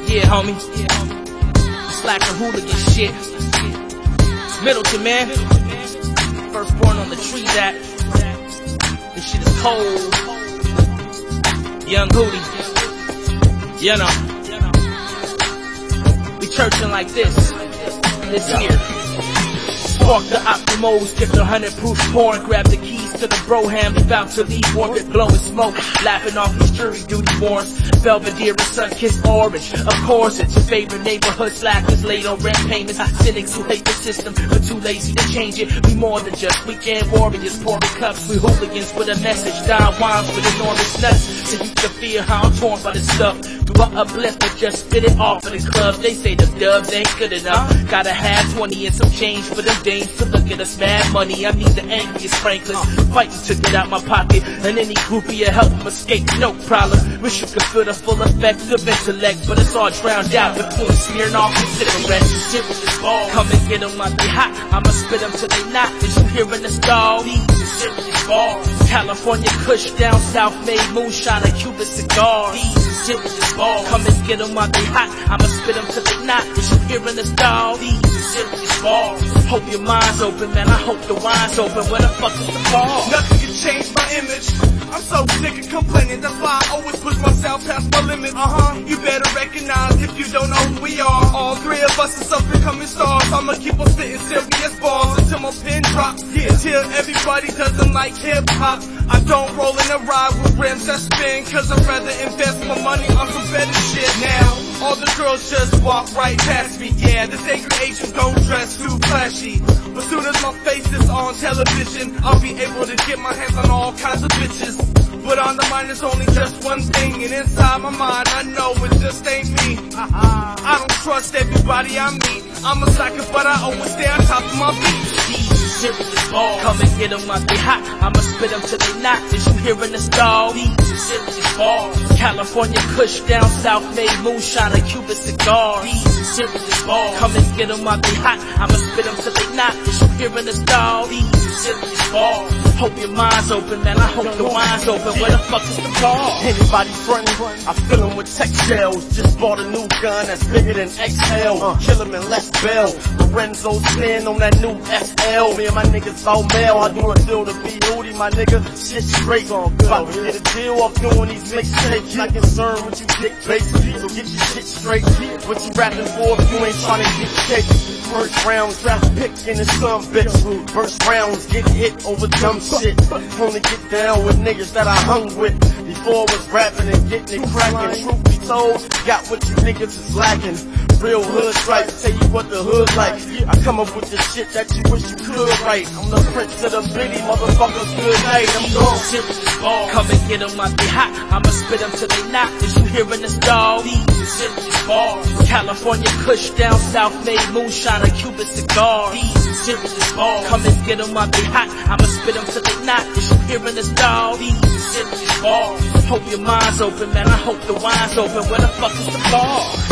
Yeah, homie. It's like a hooligan shit. It's Middleton, man. Firstborn on the tree that. This shit is cold. Young Hootie. You know. We churchin' like this. This here. Spark the Optimos, get the 100-proof porn, grab the keys to the Broham, about to leave orbit, blowing smoke, laughing off these jury duty warrants. Belvedere and sun-kissed orange, of course it's your favorite neighborhood slackers, late on rent payments, cynics who hate the system but too lazy to change it. We more than just weekend warriors, pouring cups, we hooligans with a message, Don Juans with enormous nuts, so you can feel how I'm torn by the stuff. Do I uplift or just spit it off of the clubs? They say the dubs ain't good enough. Gotta have 20 and some change for them dames to look at us, mad money. I need the angriest Franklin, fighting to get out my pocket, and any groupie to help them escape, no problem. Wish you could feel the full effect of intellect, but it's all drowned out between smearing off and cigarettes. Serious ball, come and get them while they hot. I'ma spit them till they not. Is you hearing the stall? These serious balls. California Kush down south, made moonshine and Cuban cigars. These serious balls. Come and get them while they hot. I'ma spit them till they not. Is you hearing the stall? These serious balls. Hope your mind's open, man. I hope the wine's open. Where the fuck is the ball? Nothing can change my image. I'm so sick of complaining. That's why I always push myself past my limits. You better recognize if you don't know who we are. All three of us is up and coming stars. I'ma keep on spitting serious balls until my pen drops. Until everybody doesn't like hip hop. I don't roll in a ride with rims that spin, cause I'd rather invest my money on some better shit. Now, all the girls just walk right past me. Yeah, this angry Asian don't dress too flashy, but soon as my face is on television, I'll be able to get my hands on all kinds of bitches. But on the mind it's only just one thing, and inside my mind I know it just ain't me. I don't trust everybody I meet. I'm a sucker, but I always stay on top of my feet. Serious balls. Come and get them while they hot. I'ma spit them till they not. Is you hearing the stall? These serious balls. California Kush down south, made moonshine and Cuban cigars. These serious balls. Come and get them while they hot. I'ma spit them till they not. Is you hearing the stall? These serious balls. Hope your mind's open, man. I hope the wine's open. Where the fuck is the ball? Anybody frontin'? I fill 'em with tech shells. Just bought a new gun that's bigger than XL. Kill 'em and let's bail. Lorenzo spin on that new SL. Me and my niggas all mail. I do a deal to be Hootie, my nigga. Shit straight. About to get a deal off doing these mixtapes. Not concerned with you dick so get your shit straight. What you rapping for if you ain't trying to get cake? First round draft pick in the sun, bitch. First rounds get hit over dumb shit. Only get down with niggas that I hung with. Before I was rapping and getting it cracking. Truth be told, got what you niggas is lacking. Real hood stripes, tell you what the hood like. I come up with the shit that you wish you could write. I'm the prince of the bitty, motherfuckers, good night. I'm gone. Serious balls. Come and get them while they hot. I'ma spit them till they not. Is you hearing the stall? These serious balls. California Kush down south, made moonshine and Cuban cigars. These serious balls. Come and get them while they hot. I'ma spit them till they not. Is you hearing the stall? These serious balls. Hope your mind's open, man. I hope the wine's open. Where the fuck is the ball?